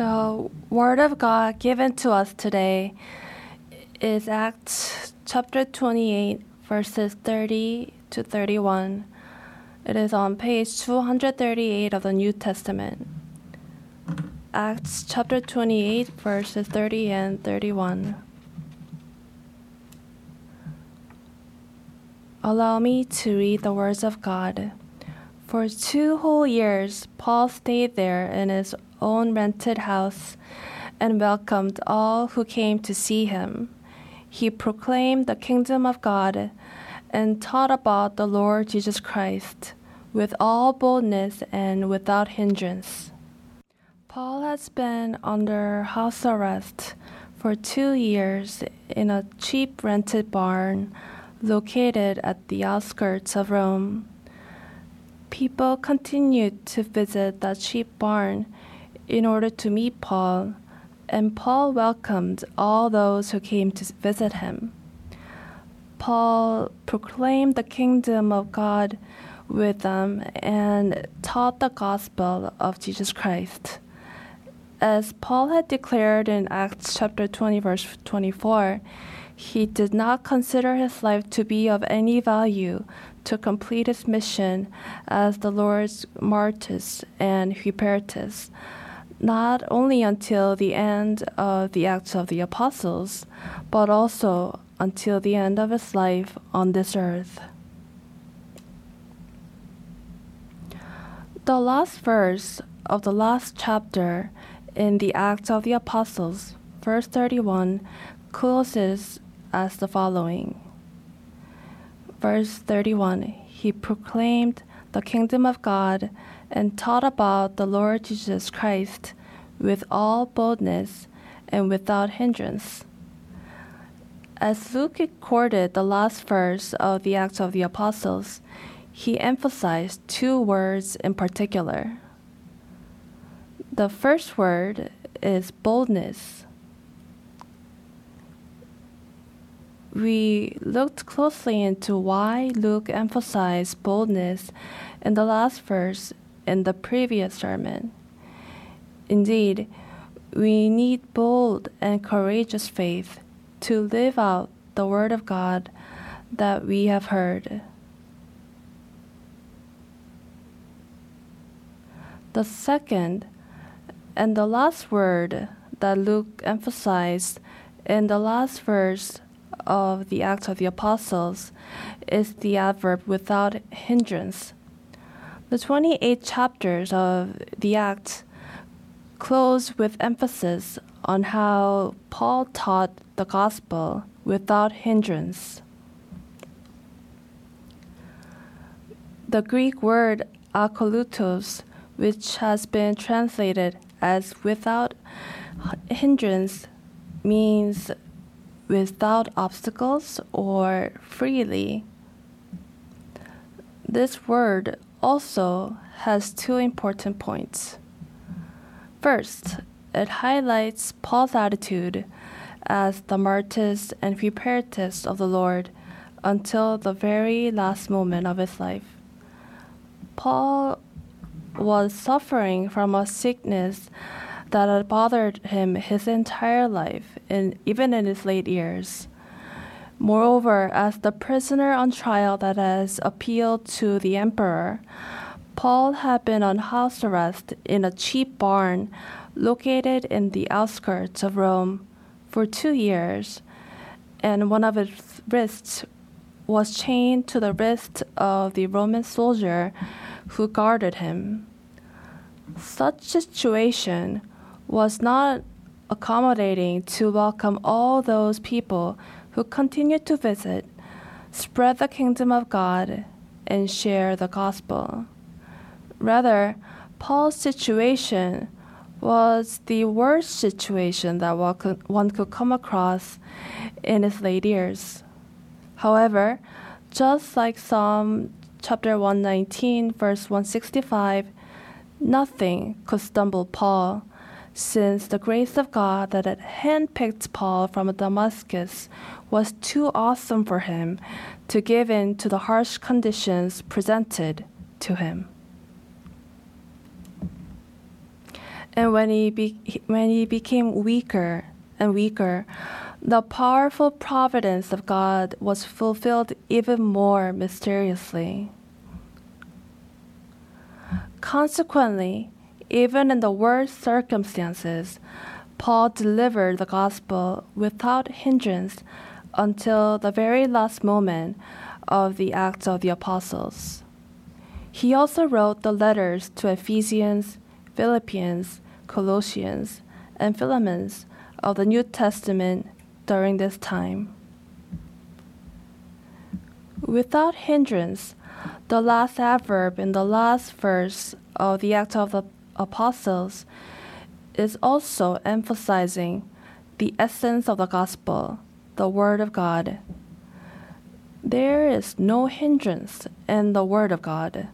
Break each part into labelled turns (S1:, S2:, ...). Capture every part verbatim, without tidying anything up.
S1: The Word of God given to us today is Acts chapter twenty-eight, verses thirty to thirty-one. It is on page two hundred thirty-eight of the New Testament. Acts chapter twenty-eight, verses thirty and thirty-one. Allow me to read the words of God. For two whole years, Paul stayed there in his own rented house and welcomed all who came to see him. He proclaimed the kingdom of God and taught about the Lord Jesus Christ with all boldness and without hindrance. Paul has been under house arrest for two years in a cheap rented barn located at the outskirts of Rome. People continued to visit that cheap barn in order to meet Paul, and Paul welcomed all those who came to visit him. Paul proclaimed the kingdom of God with them and taught the gospel of Jesus Christ. As Paul had declared in Acts chapter twenty, verse twenty-four, he did not consider his life to be of any value to complete his mission as the Lord's martyrs and Hupertus, not only until the end of the Acts of the Apostles, but also until the end of his life on this earth. The last verse of the last chapter in the Acts of the Apostles, verse thirty-one, closes as the following. Verse thirty-one, he proclaimed the kingdom of God and taught about the Lord Jesus Christ with all boldness and without hindrance. As Luke recorded the last verse of the Acts of the Apostles, he emphasized two words in particular. The first word is boldness. We looked closely into why Luke emphasized boldness in the last verse in the previous sermon. Indeed, we need bold and courageous faith to live out the Word of God that we have heard. The second and the last word that Luke emphasized in the last verse of the Acts of the Apostles is the adverb without hindrance. The twenty-eight chapters of the Acts close with emphasis on how Paul taught the gospel without hindrance. The Greek word akolutos, which has been translated as without hindrance, means without obstacles or freely. This word also has two important points. First, it highlights Paul's attitude as the martyrs and Hupertus of the Lord until the very last moment of his life. Paul was suffering from a sickness that had bothered him his entire life, and even in his late years. Moreover, as the prisoner on trial that has appealed to the emperor, Paul had been on house arrest in a cheap barn located in the outskirts of Rome for two years, and one of his wrists was chained to the wrist of the Roman soldier who guarded him. Such situation was not accommodating to welcome all those people who continued to visit, spread the kingdom of God, and share the gospel. Rather, Paul's situation was the worst situation that one could come across in his late years. However, just like Psalm chapter one nineteen, verse one sixty-five, nothing could stumble Paul, since the grace of God that had handpicked Paul from Damascus was too awesome for him to give in to the harsh conditions presented to him. And when he, be- when he became weaker and weaker, the powerful providence of God was fulfilled even more mysteriously. Consequently, even in the worst circumstances, Paul delivered the gospel without hindrance until the very last moment of the Acts of the Apostles. He also wrote the letters to Ephesians, Philippians, Colossians, and Philemons of the New Testament during this time. Without hindrance, the last adverb in the last verse of the Acts of the Apostles is also emphasizing the essence of the gospel, the Word of God. There is no hindrance in the Word of God.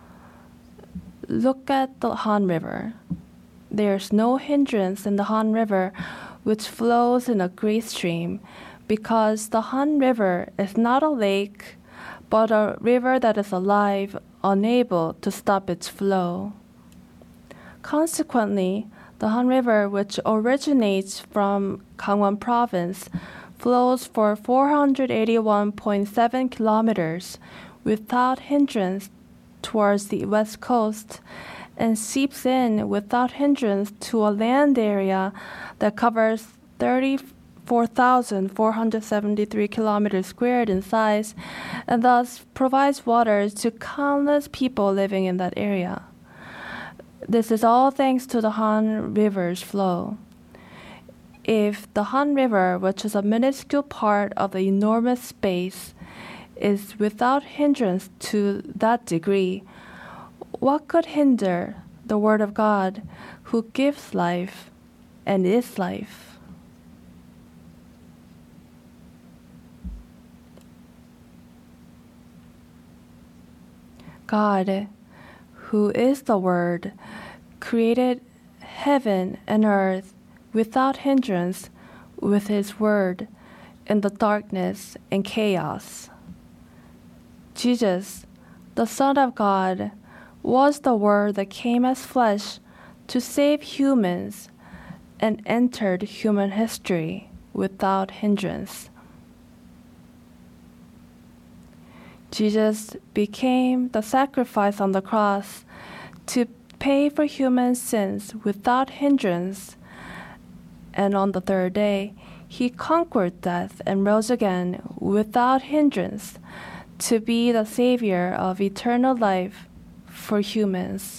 S1: Look at the Han River. There is no hindrance in the Han River, which flows in a great stream, because the Han River is not a lake, but a river that is alive, unable to stop its flow. Consequently, the Han River, which originates from Gangwon Province, flows for four hundred eighty-one point seven kilometers without hindrance towards the west coast, and seeps in without hindrance to a land area that covers thirty-four thousand four hundred seventy-three kilometers squared in size, and thus provides water to countless people living in that area. This is all thanks to the Han River's flow. If the Han River, which is a minuscule part of the enormous space, is without hindrance to that degree, what could hinder the Word of God, who gives life and is life? God, who is the Word, created heaven and earth without hindrance with His Word in the darkness and chaos. Jesus, the Son of God, was the Word that came as flesh to save humans and entered human history without hindrance. Jesus became the sacrifice on the cross to pay for human sins without hindrance, and on the third day, He conquered death and rose again without hindrance to be the Savior of eternal life for humans.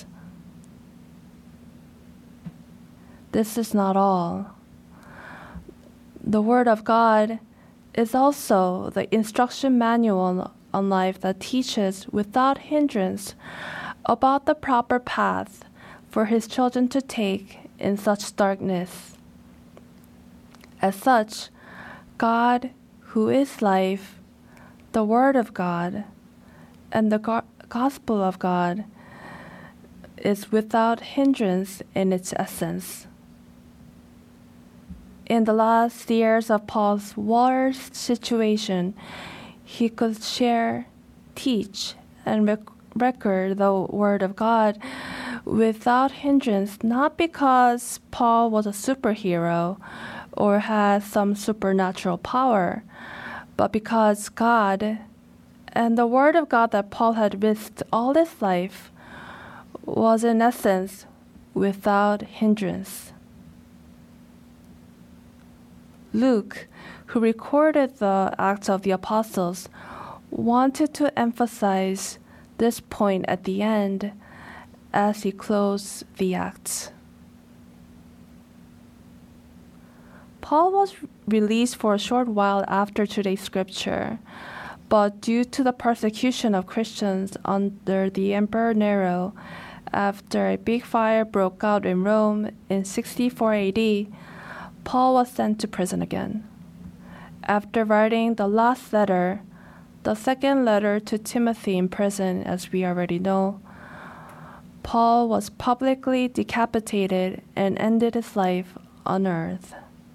S1: This is not all. The Word of God is also the instruction manual on life that teaches without hindrance about the proper path for His children to take in such darkness. As such, God, who is life, the Word of God, and the go- Gospel of God is without hindrance in its essence. In the last years of Paul's worst situation, he could share, teach, and rec- record the Word of God without hindrance, not because Paul was a superhero or had some supernatural power, but because God and the Word of God that Paul had risked all his life was in essence without hindrance. Luke, who recorded the Acts of the Apostles, wanted to emphasize this point at the end as he closed the Acts. Paul was released for a short while after today's scripture, but due to the persecution of Christians under the Emperor Nero, after a big fire broke out in Rome in sixty-four A D, Paul was sent to prison again. After writing the last letter, the second letter to Timothy in prison, as we already know, Paul was publicly decapitated and ended his life on earth.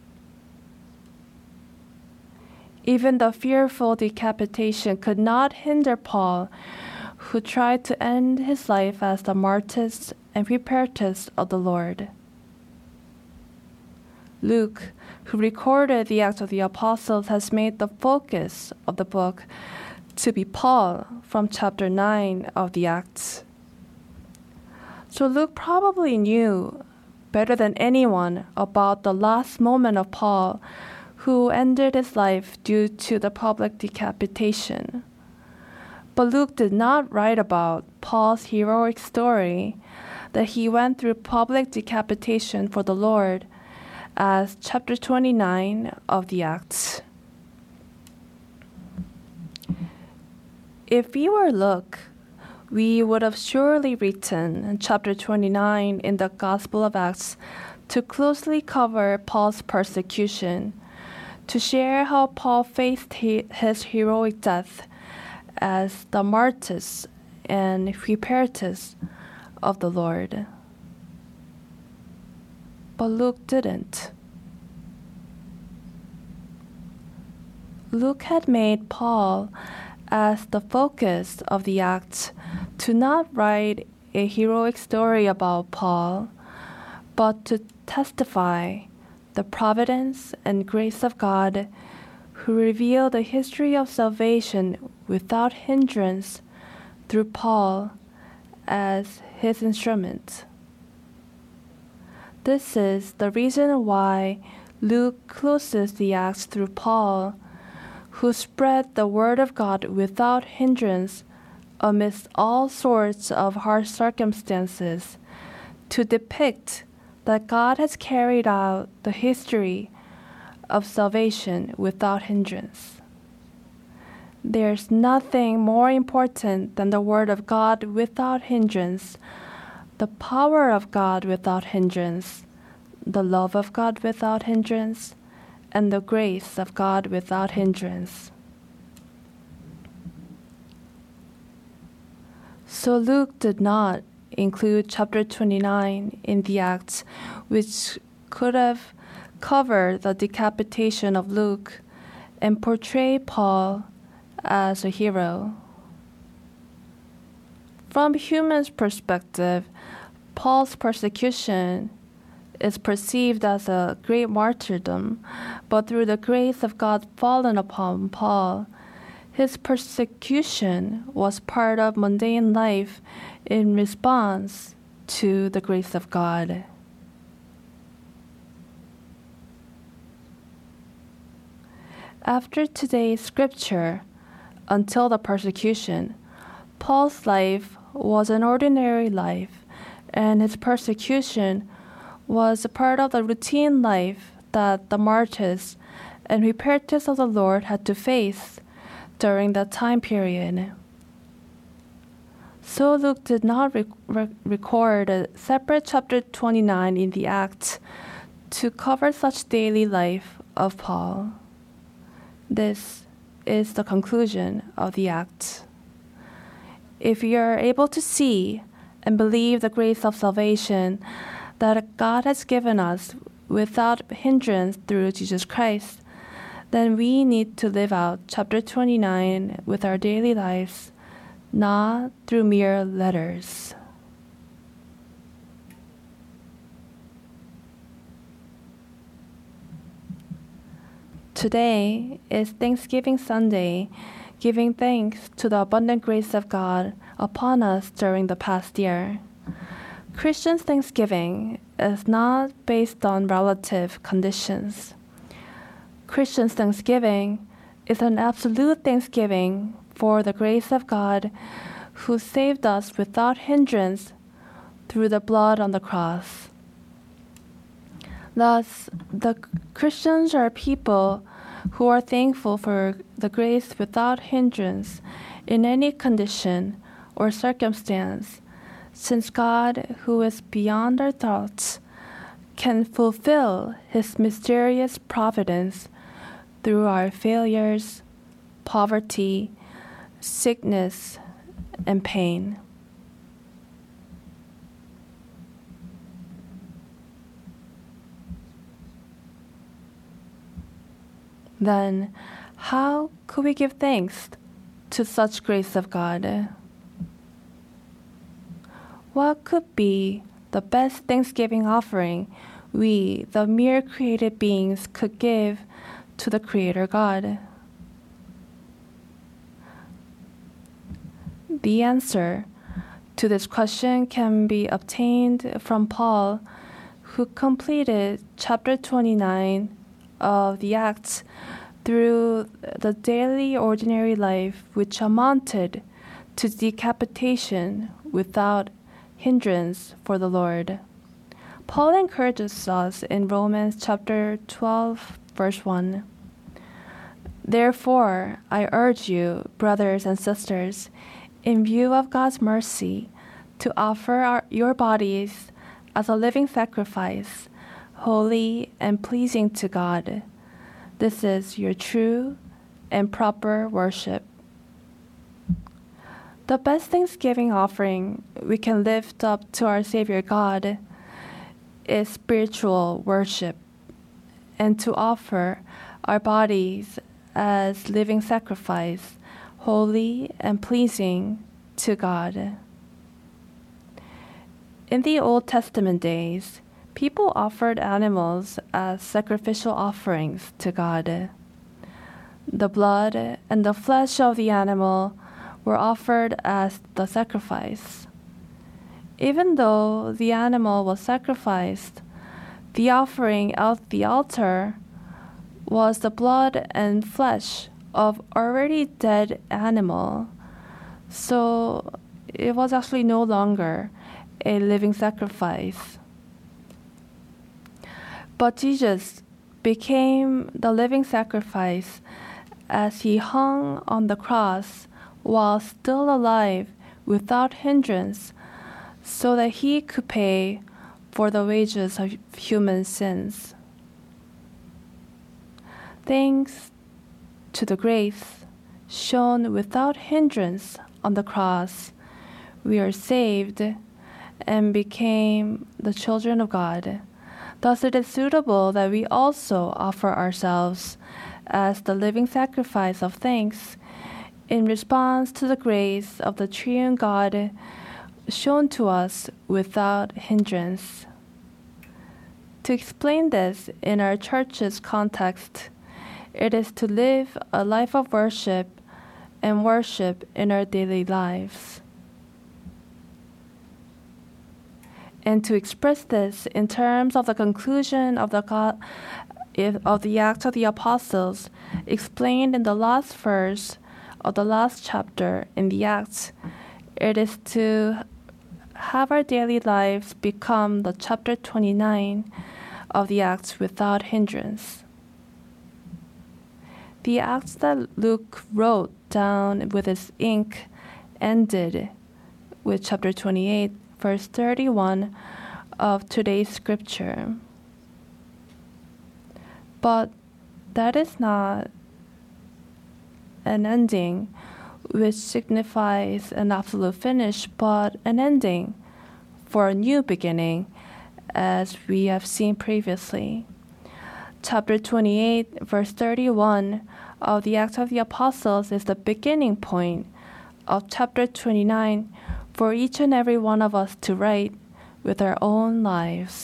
S1: Even the fearful decapitation could not hinder Paul, who tried to end his life as the martyrs and preparators of the Lord. Luke, who recorded the Acts of the Apostles, has made the focus of the book to be Paul from chapter nine of the Acts. So Luke probably knew better than anyone about the last moment of Paul, who ended his life due to the public decapitation. But Luke did not write about Paul's heroic story that he went through public decapitation for the Lord as chapter twenty-nine of the Acts. If we were Luke, we would have surely written chapter twenty-nine in the Gospel of Acts to closely cover Paul's persecution, to share how Paul faced he, his heroic death as the martyrs and Hyperitus of the Lord. But Luke didn't. Luke had made Paul as the focus of the Acts to not write a heroic story about Paul, but to testify the providence and grace of God, who revealed the history of salvation without hindrance through Paul as his instrument. This is the reason why Luke closes the Acts through Paul, who spread the word of God without hindrance amidst all sorts of harsh circumstances, to depict that God has carried out the history of salvation without hindrance. There's nothing more important than the word of God without hindrance, the power of God without hindrance, the love of God without hindrance, and the grace of God without hindrance. So Luke did not include chapter twenty-nine in the Acts, which could have covered the decapitation of Luke and portray Paul as a hero. From human perspective, Paul's persecution is perceived as a great martyrdom, but through the grace of God fallen upon Paul, his persecution was part of mundane life in response to the grace of God. After today's scripture, until the persecution, Paul's life was an ordinary life, and his persecution was a part of the routine life that the martyrs and Hyperitus of the Lord had to face during that time period. So Luke did not rec- rec- record a separate chapter twenty-nine in the Acts to cover such daily life of Paul. This is the conclusion of the Acts. If you are able to see and believe the grace of salvation that God has given us without hindrance through Jesus Christ, then we need to live out chapter twenty-nine with our daily lives, not through mere letters. Today is Thanksgiving Sunday, giving thanks to the abundant grace of God upon us during the past year. Christians' Thanksgiving is not based on relative conditions. Christians' Thanksgiving is an absolute thanksgiving for the grace of God who saved us without hindrance through the blood on the cross. Thus, the Christians are people who are thankful for the grace without hindrance in any condition or circumstance, since God, who is beyond our thoughts, can fulfill His mysterious providence through our failures, poverty, sickness, and pain. Then, how could we give thanks to such grace of God? What could be the best Thanksgiving offering we, the mere created beings, could give to the Creator God? The answer to this question can be obtained from Paul, who completed chapter twenty-nine of the Acts through the daily ordinary life, which amounted to decapitation without hindrance for the Lord. Paul encourages us in Romans chapter twelve, verse one. Therefore, I urge you, brothers and sisters, in view of God's mercy, to offer our, your bodies as a living sacrifice, holy and pleasing to God. This is your true and proper worship. The best Thanksgiving offering we can lift up to our Savior God is spiritual worship, and to offer our bodies as living sacrifice, holy and pleasing to God. In the Old Testament days, people offered animals as sacrificial offerings to God. The blood and the flesh of the animal were offered as the sacrifice. Even though the animal was sacrificed, the offering at the altar was the blood and flesh of already dead animal, so it was actually no longer a living sacrifice. But Jesus became the living sacrifice as he hung on the cross while still alive without hindrance, so that he could pay for the wages of human sins. Thanks to the grace shown without hindrance on the cross, we are saved and became the children of God. Thus it is suitable that we also offer ourselves as the living sacrifice of thanks in response to the grace of the triune God shown to us without hindrance. To explain this in our church's context, it is to live a life of worship and worship in our daily lives. And to express this in terms of the conclusion of the God, of the Acts of the Apostles, explained in the last verse of the last chapter in the Acts, it is to have our daily lives become the chapter twenty-nine of the Acts without hindrance. The Acts that Luke wrote down with his ink ended with chapter twenty-eight, verse thirty-one of today's scripture. But that is not an ending which signifies an absolute finish, but an ending for a new beginning, as we have seen previously. Chapter twenty-eight, verse thirty-one of the Acts of the Apostles is the beginning point of chapter twenty-nine for each and every one of us to write with our own lives.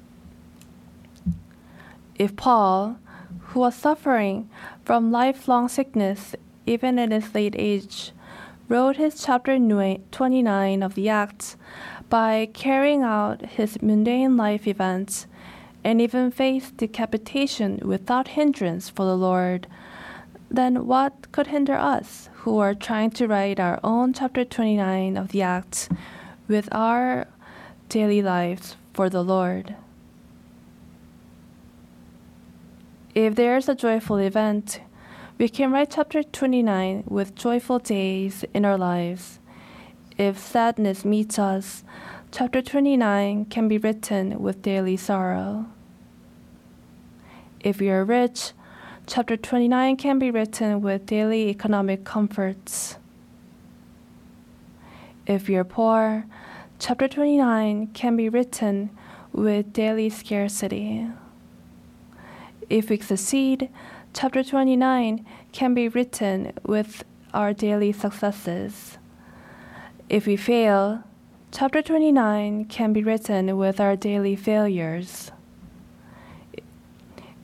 S1: If Paul, who was suffering from lifelong sickness even in his late age, wrote his chapter twenty-nine of the Acts by carrying out his mundane life events and even faced decapitation without hindrance for the Lord, then what could hinder us who are trying to write our own chapter twenty-nine of the Acts with our daily lives for the Lord? If there's a joyful event, we can write chapter twenty-nine with joyful days in our lives. If sadness meets us, chapter twenty-nine can be written with daily sorrow. If we are rich, chapter twenty-nine can be written with daily economic comforts. If we are poor, chapter twenty-nine can be written with daily scarcity. If we succeed, chapter twenty-nine can be written with our daily successes. If we fail, chapter twenty-nine can be written with our daily failures.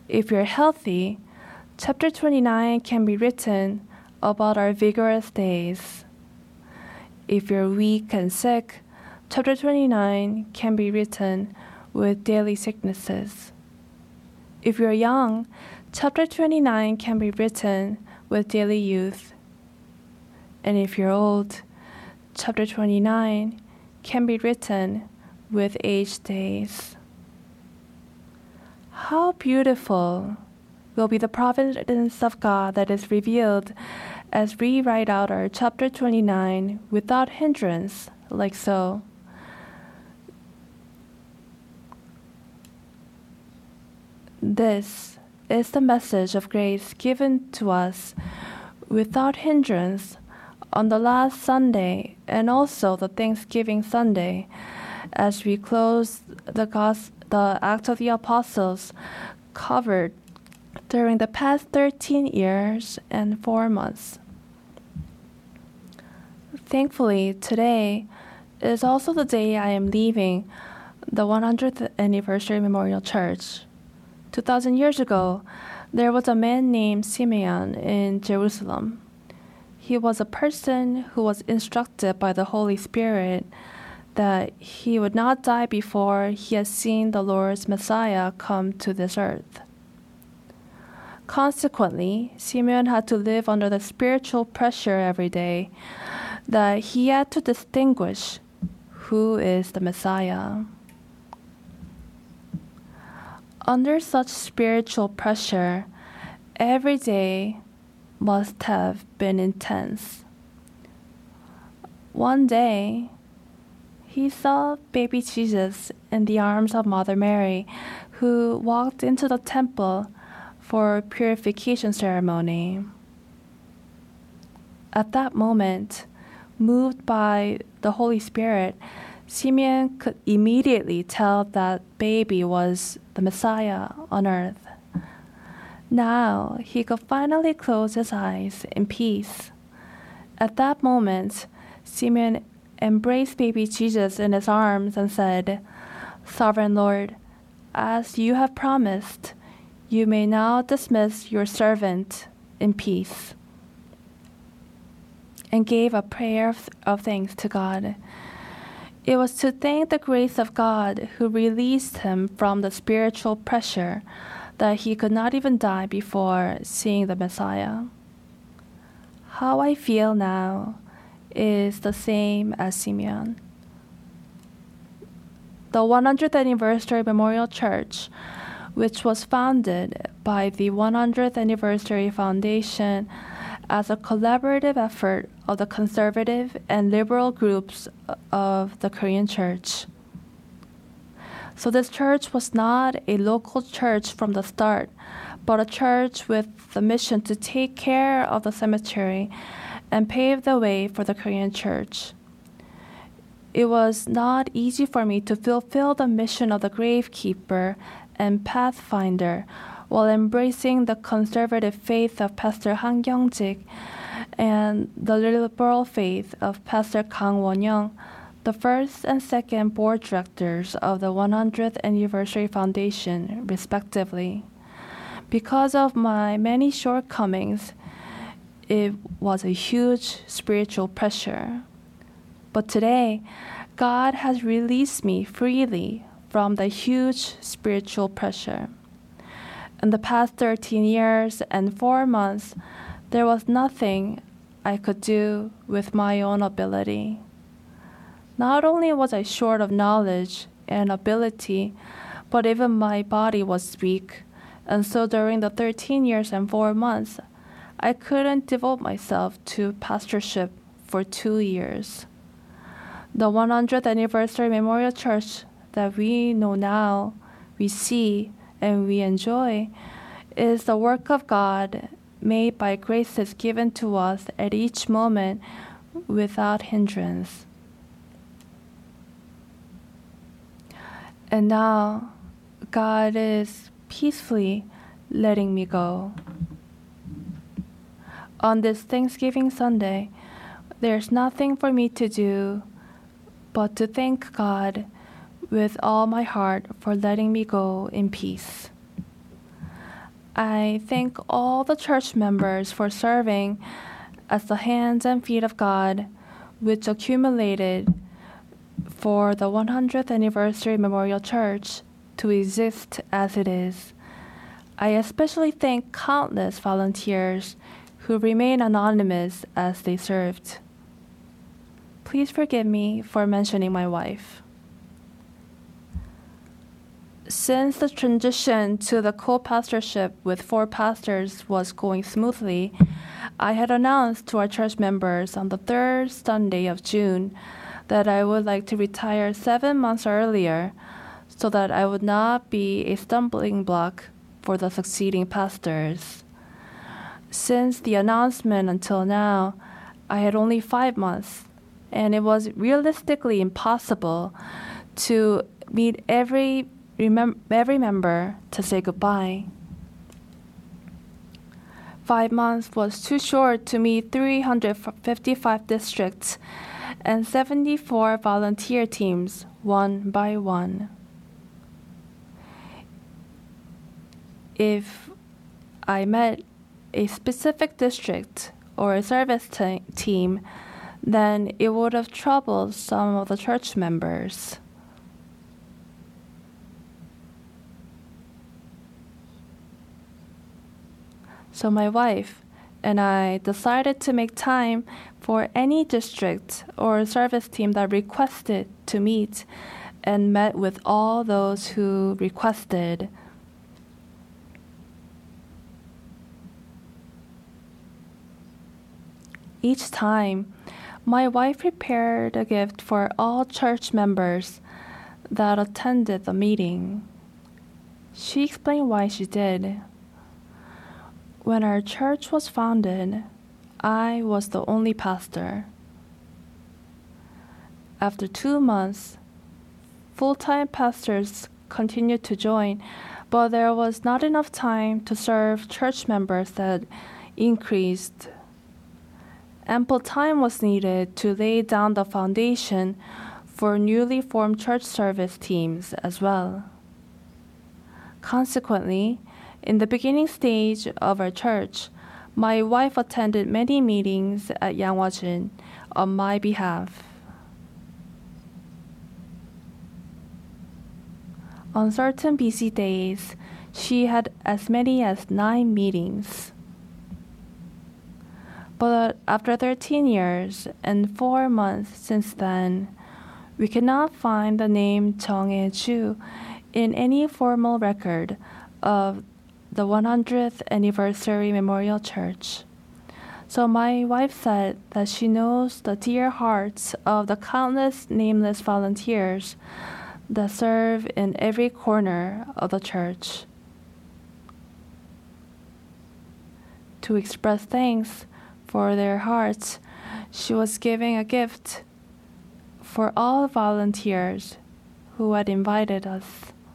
S1: If you're healthy, chapter twenty-nine can be written about our vigorous days. If you're weak and sick, chapter twenty-nine can be written with daily sicknesses. If you're young, chapter twenty-nine can be written with daily youth. And if you're old, chapter twenty-nine can be written with aged days. How beautiful will be the providence of God that is revealed as we write out our chapter twenty-nine without hindrance, like so. This is the message of grace given to us without hindrance on the last Sunday and also the Thanksgiving Sunday as we close the, Gos- the Acts of the Apostles covered during the past thirteen years and four months. Thankfully, today is also the day I am leaving the one hundredth Anniversary Memorial Church. two thousand years ago, there was a man named Simeon in Jerusalem. He was a person who was instructed by the Holy Spirit that he would not die before he had seen the Lord's Messiah come to this earth. Consequently, Simeon had to live under the spiritual pressure every day that he had to distinguish who is the Messiah. Under such spiritual pressure, every day must have been intense. One day, he saw baby Jesus in the arms of Mother Mary, who walked into the temple for a purification ceremony. At that moment, moved by the Holy Spirit, Simeon could immediately tell that baby was the Messiah on earth. Now he could finally close his eyes in peace. At that moment, Simeon embraced baby Jesus in his arms and said, "Sovereign Lord, as you have promised, you may now dismiss your servant in peace," and gave a prayer of, of thanks to God. It was to thank the grace of God who released him from the spiritual pressure that he could not even die before seeing the Messiah. How I feel now is the same as Simeon. The one hundredth Anniversary Memorial Church, which was founded by the one hundredth Anniversary Foundation as a collaborative effort of the conservative and liberal groups of the Korean Church. So this church was not a local church from the start, but a church with the mission to take care of the cemetery and pave the way for the Korean Church. It was not easy for me to fulfill the mission of the gravekeeper and pathfinder while embracing the conservative faith of Pastor Han Kyung-jik and the liberal faith of Pastor Kang Won-young, the first and second board directors of the one hundredth Anniversary Foundation, respectively. Because of my many shortcomings, it was a huge spiritual pressure. But today, God has released me freely from the huge spiritual pressure. In the past thirteen years and four months, there was nothing I could do with my own ability. Not only was I short of knowledge and ability, but even my body was weak, and so during the thirteen years and four months, I couldn't devote myself to pastorship for two years. The one hundredth Anniversary Memorial Church that we know now, we see, and we enjoy is the work of God made by graces given to us at each moment without hindrance. And now, God is peacefully letting me go. On this Thanksgiving Sunday, there's nothing for me to do but to thank God with all my heart for letting me go in peace. I thank all the church members for serving as the hands and feet of God, which accumulated for the one hundredth Anniversary Memorial Church to exist as it is. I especially thank countless volunteers who remain anonymous as they served. Please forgive me for mentioning my wife. Since the transition to the co-pastorship with four pastors was going smoothly, I had announced to our church members on the third Sunday of June that I would like to retire seven months earlier so that I would not be a stumbling block for the succeeding pastors. Since the announcement until now, I had only five months, and it was realistically impossible to meet every Remem- every member to say goodbye. Five months was too short to meet three hundred fifty-five districts and seventy-four volunteer teams one by one. If I met a specific district or a service te- team, then it would have troubled some of the church members. So my wife and I decided to make time for any district or service team that requested to meet and met with all those who requested. Each time, my wife prepared a gift for all church members that attended the meeting. She explained why she did. When our church was founded, I was the only pastor. After two months, full-time pastors continued to join, but there was not enough time to serve church members that increased. Ample time was needed to lay down the foundation for newly formed church service teams as well. Consequently, in the beginning stage of our church, my wife attended many meetings at Yanghwajin on my behalf. On certain busy days, she had as many as nine meetings. But after thirteen years and four months since then, we cannot find the name Chung Hye-ju in any formal record of the one hundredth Anniversary Memorial Church. So my wife said that she knows the dear hearts of the countless nameless volunteers that serve in every corner of the church. To express thanks for their hearts, she was giving a gift for all volunteers who had invited us.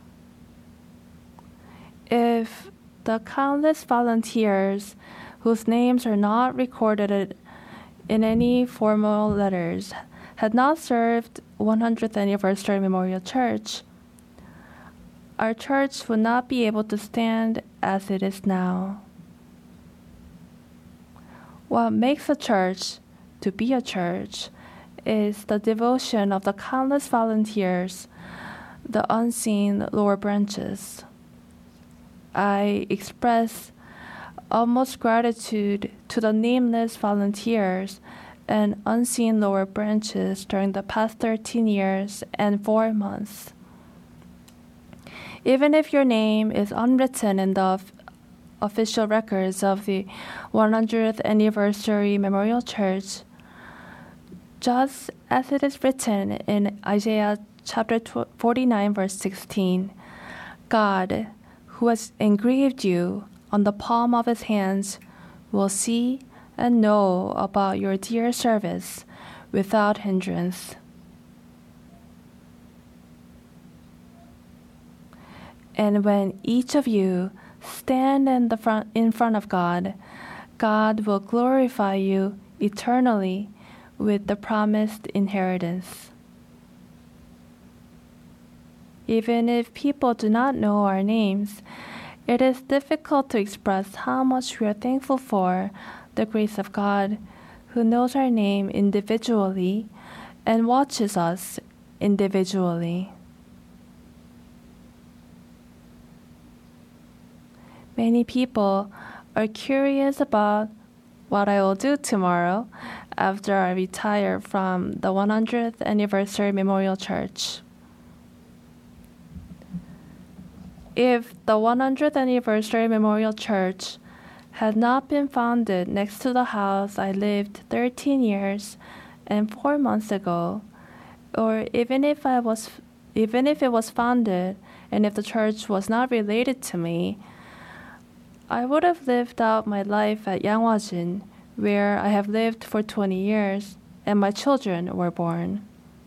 S1: If the countless volunteers whose names are not recorded in any formal letters had not served one hundredth Anniversary Memorial Church, our church would not be able to stand as it is now. What makes a church to be a church is the devotion of the countless volunteers, the unseen lower branches. I express utmost gratitude to the nameless volunteers and unseen lower branches during the past thirteen years and four months. Even if your name is unwritten in the of- official records of the one hundredth Anniversary Memorial Church, just as it is written in Isaiah chapter forty-nine, verse sixteen, God, who has engraved you on the palm of his hands, will see and know about your dear service without hindrance. And when each of you stand in the front in front of God, God will glorify you eternally with the promised inheritance. Even if people do not know our names, It is difficult to express how much we are thankful for the grace of God, who knows our name individually and watches us individually. Many people are curious about what I will do tomorrow after I retire from the one hundredth Anniversary Memorial Church. If the one hundredth Anniversary Memorial Church had not been founded next to the house I lived thirteen years and four months ago, or even if I was, even if it was founded and if the church was not related to me, I would have lived out my life at Yanghwajin, where I have lived for twenty years, and my children were born.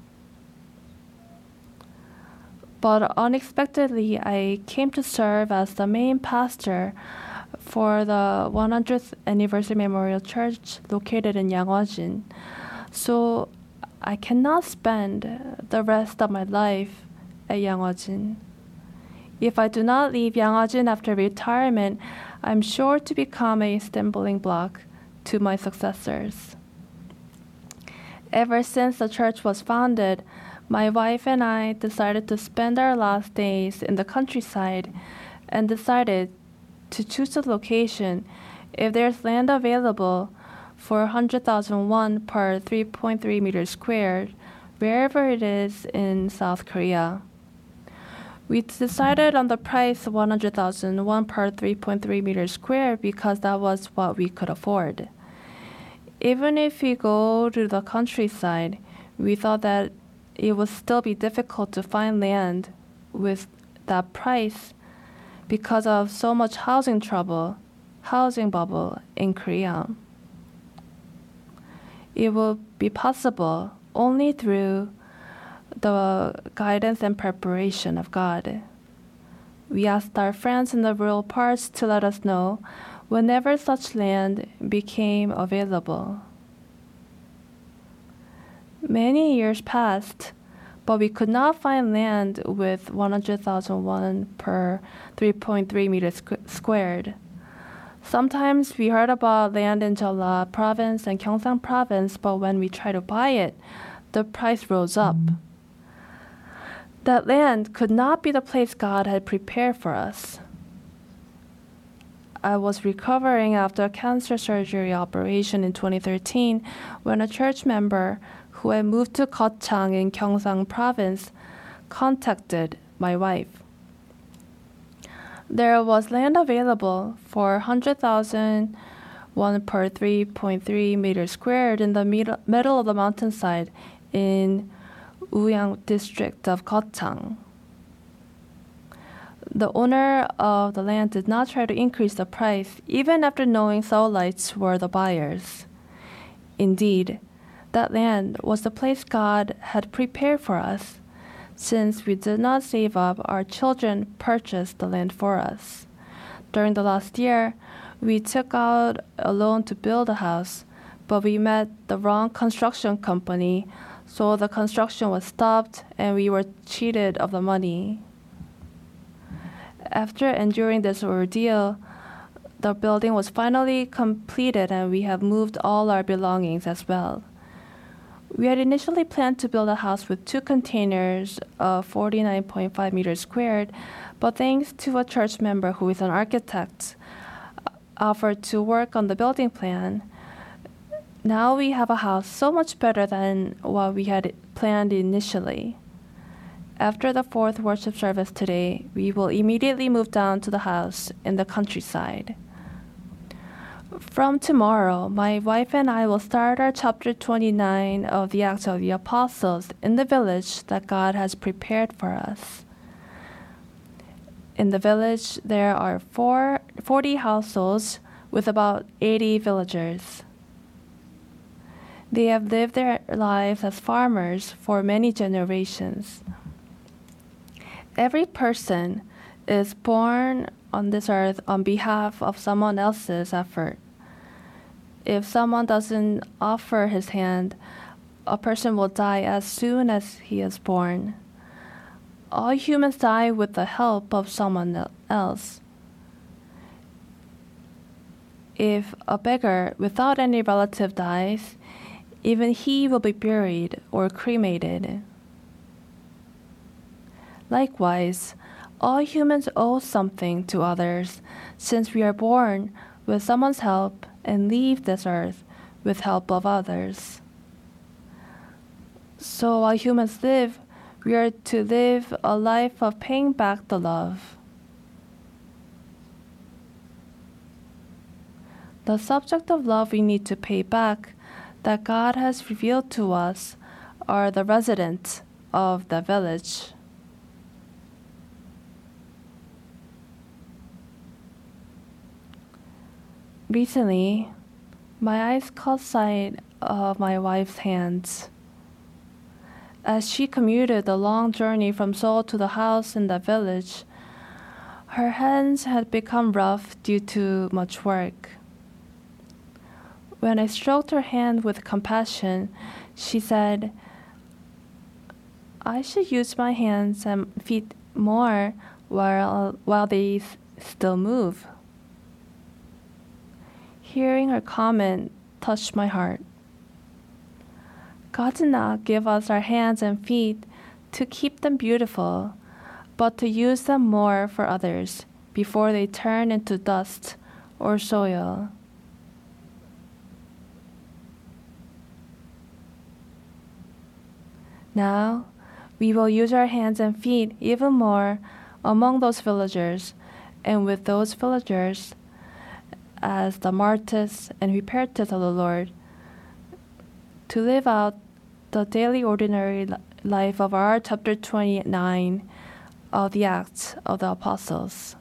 S1: But unexpectedly, I came to serve as the main pastor for the one hundredth Anniversary Memorial Church located in Yanghwajin. So I cannot spend the rest of my life at Yanghwajin. If I do not leave Yanghwajin after retirement, I'm sure to become a stumbling block to my successors. Ever since the church was founded, my wife and I decided to spend our last days in the countryside and decided to choose a location if there's land available for one hundred thousand won per three point three meters squared, wherever it is in South Korea. We decided on the price of one hundred thousand won per three point three meters squared because that was what we could afford. Even if we go to the countryside, we thought that it would still be difficult to find land with that price because of so much housing trouble, housing bubble in Korea. It will be possible only through the guidance and preparation of God. We asked our friends in the rural parts to let us know whenever such land became available. Many years passed, but we could not find land with one hundred thousand won per three point three meters squared. Sometimes we heard about land in Jeolla province and Gyeongsang province, but when we tried to buy it, the price rose up. That land could not be the place God had prepared for us. I was recovering after a cancer surgery operation in twenty thirteen when a church member who had moved to Gochang in Gyeongsang province contacted my wife. There was land available for one hundred thousand won per three point three meters squared in the middle of the mountainside in Uyang district of Gochang. The owner of the land did not try to increase the price even after knowing Seoulites were the buyers. Indeed, that land was the place God had prepared for us. Since we did not save up, our children purchased the land for us. During the last year, we took out a loan to build a house, but we met the wrong construction company, so the construction was stopped and we were cheated of the money. After enduring this ordeal, the building was finally completed and we have moved all our belongings as well. We had initially planned to build a house with two containers of forty-nine point five meters squared, but thanks to a church member who is an architect, offered to work on the building plan, now we have a house so much better than what we had planned initially. After the fourth worship service today, we will immediately move down to the house in the countryside. From tomorrow, my wife and I will start our chapter twenty-nine of the Acts of the Apostles in the village that God has prepared for us. In the village, there are four, forty households with about eighty villagers. They have lived their lives as farmers for many generations. Every person is born on this earth on behalf of someone else's effort. If someone doesn't offer his hand, a person will die as soon as he is born. All humans die with the help of someone else. If a beggar without any relative dies, even he will be buried or cremated. Likewise, all humans owe something to others, since we are born with someone's help and leave this earth with help of others. So while humans live, we are to live a life of paying back the love. The subject of love we need to pay back that God has revealed to us are the residents of the village. Recently, my eyes caught sight of my wife's hands. As she commuted the long journey from Seoul to the house in the village, her hands had become rough due to much work. When I stroked her hand with compassion, she said, "I should use my hands and feet more while, while they s- still move." Hearing her comment touched my heart. God did not give us our hands and feet to keep them beautiful, but to use them more for others before they turn into dust or soil. Now, we will use our hands and feet even more among those villagers and with those villagers as the martyrs and repairers of the Lord, to live out the daily ordinary life of our chapter twenty-nine of the Acts of the Apostles.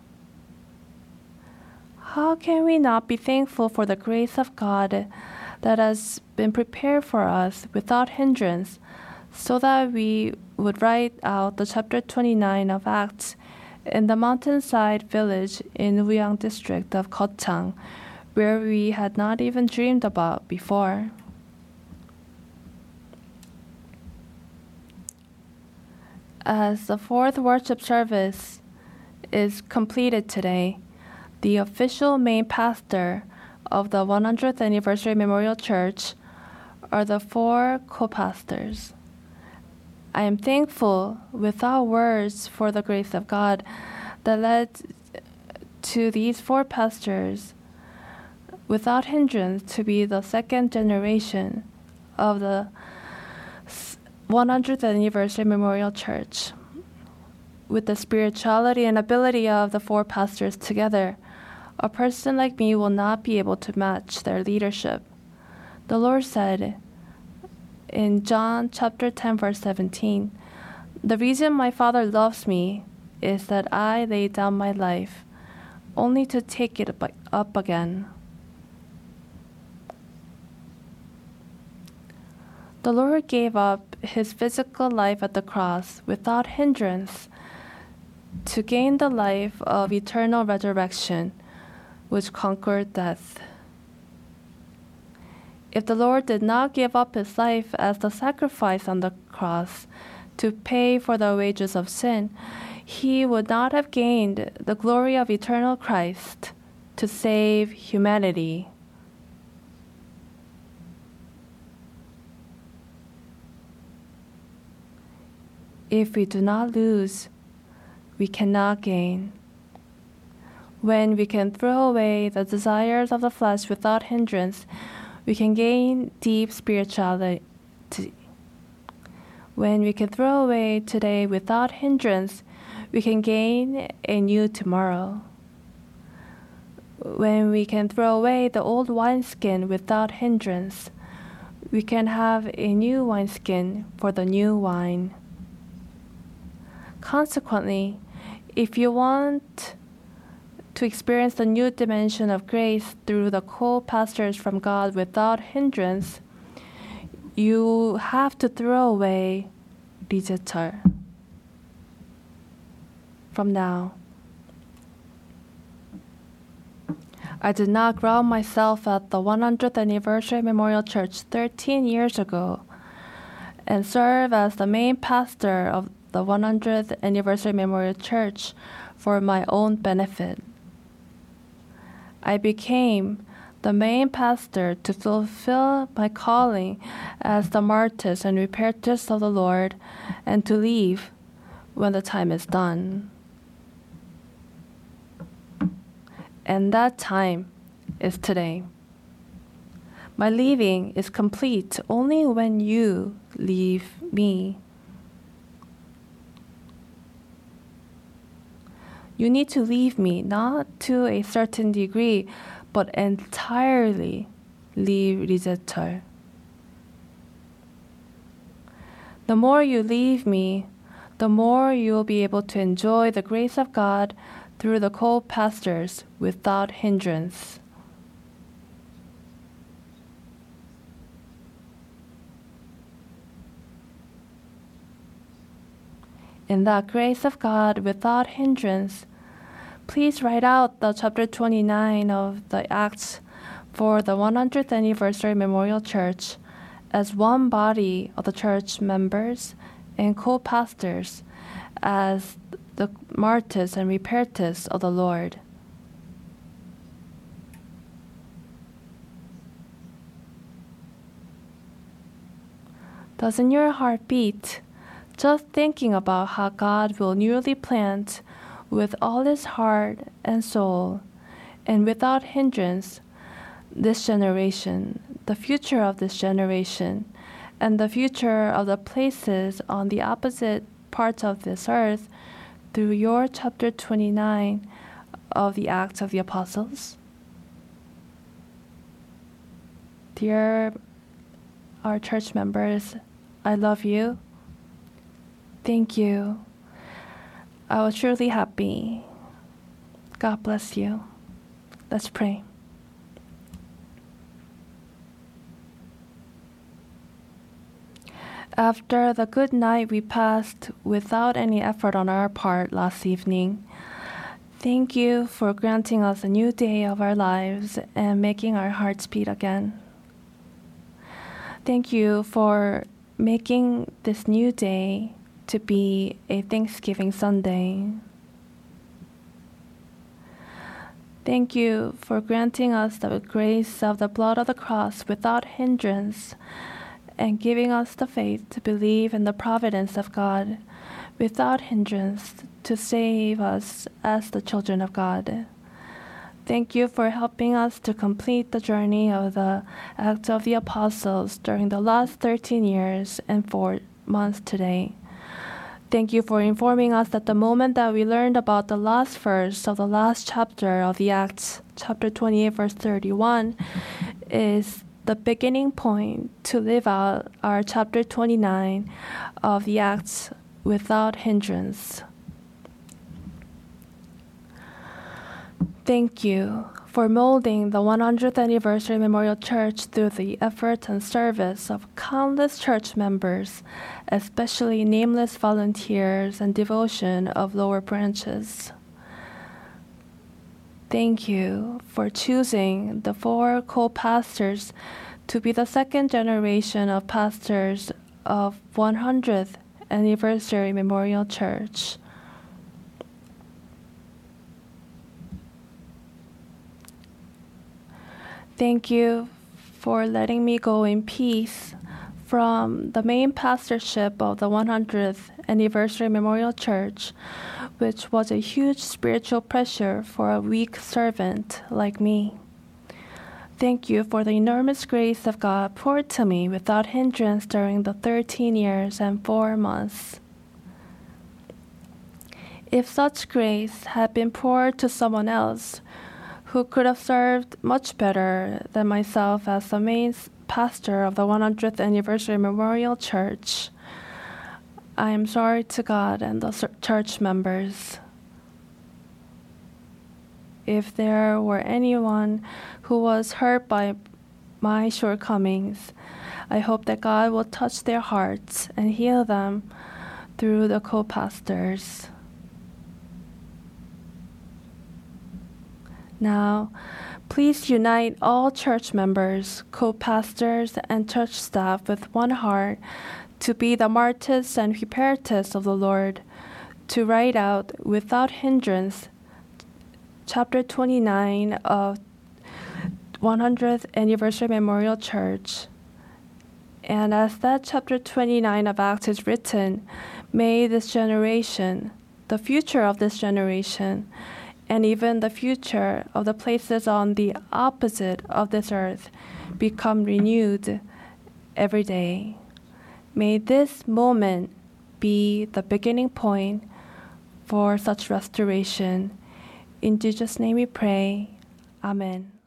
S1: How can we not be thankful for the grace of God that has been prepared for us without hindrance, so that we would write out the chapter twenty-nine of Acts in the mountainside village in Uyang district of Gochang, where we had not even dreamed about before. As the fourth worship service is completed today, the official main pastor of the one hundredth Anniversary Memorial Church are the four co-pastors. I am thankful without words for the grace of God that led to these four pastors without hindrance to be the second generation of the one hundredth Anniversary Memorial Church. With the spirituality and ability of the four pastors together, a person like me will not be able to match their leadership. The Lord said in John chapter ten verse seventeen, "The reason my Father loves me is that I lay down my life, only to take it up again." The Lord gave up his physical life at the cross without hindrance to gain the life of eternal resurrection, which conquered death. If the Lord did not give up his life as the sacrifice on the cross to pay for the wages of sin, he would not have gained the glory of eternal Christ to save humanity. If we do not lose, we cannot gain. When we can throw away the desires of the flesh without hindrance, we can gain deep spirituality. When we can throw away today without hindrance, we can gain a new tomorrow. When we can throw away the old wineskin without hindrance, we can have a new wineskin for the new wine. Consequently, if you want to experience the new dimension of grace through the co-pastors from God without hindrance, you have to throw away 리제철. From now, I did not ground myself at the one hundredth Anniversary Memorial Church thirteen years ago and serve as the main pastor of the one hundredth Anniversary Memorial Church for my own benefit. I became the main pastor, to fulfill my calling as the martyrs and repairers of the Lord, and to leave when the time is done. And that time is today. My leaving is complete only when you leave me. You need to leave me, not to a certain degree, but entirely leave 리제철. The more you leave me, the more you will be able to enjoy the grace of God through the co-pastors without hindrance. In that grace of God without hindrance, please write out the chapter twenty-nine of the Acts for the one hundredth Anniversary Memorial Church as one body of the church members and co-pastors as the martyrs and repairers of the Lord. Doesn't your heart beat just thinking about how God will newly plant with all his heart and soul and without hindrance this generation, the future of this generation, and the future of the places on the opposite parts of this earth through your chapter twenty-nine of the Acts of the Apostles? Dear our church members, I love you. Thank you. I was truly happy. God bless you. Let's pray. After the good night we passed without any effort on our part last evening, thank you for granting us a new day of our lives and making our hearts beat again. Thank you for making this new day to be a Thanksgiving Sunday. Thank you for granting us the grace of the blood of the cross without hindrance and giving us the faith to believe in the providence of God without hindrance to save us as the children of God. Thank you for helping us to complete the journey of the Acts of the Apostles during the last thirteen years and four months today. Thank you for informing us that the moment that we learned about the last verse of the last chapter of the Acts, chapter twenty-eight, verse thirty-one, is the beginning point to live out our chapter twenty-nine of the Acts without hindrance. Thank you for molding the one hundredth Anniversary Memorial Church through the effort and service of countless church members, especially nameless volunteers and devotion of lower branches. Thank you for choosing the four co-pastors to be the second generation of pastors of one hundredth Anniversary Memorial Church. Thank you for letting me go in peace from the main pastorship of the one hundredth Anniversary Memorial Church, which was a huge spiritual pressure for a weak servant like me. Thank you for the enormous grace of God poured to me without hindrance during the thirteen years and four months. If such grace had been poured to someone else, who could have served much better than myself as the main pastor of the one hundredth Anniversary Memorial Church, I am sorry to God and the church members. If there were anyone who was hurt by my shortcomings, I hope that God will touch their hearts and heal them through the co-pastors. Now, please unite all church members, co-pastors, and church staff with one heart to be the martyrs and repairers of the Lord, to write out without hindrance chapter twenty-nine of one hundredth Anniversary Memorial Church. And as that chapter twenty-nine of Acts is written, may this generation, the future of this generation, and even the future of the places on the opposite of this earth become renewed every day. May this moment be the beginning point for such restoration. In Jesus' name we pray. Amen.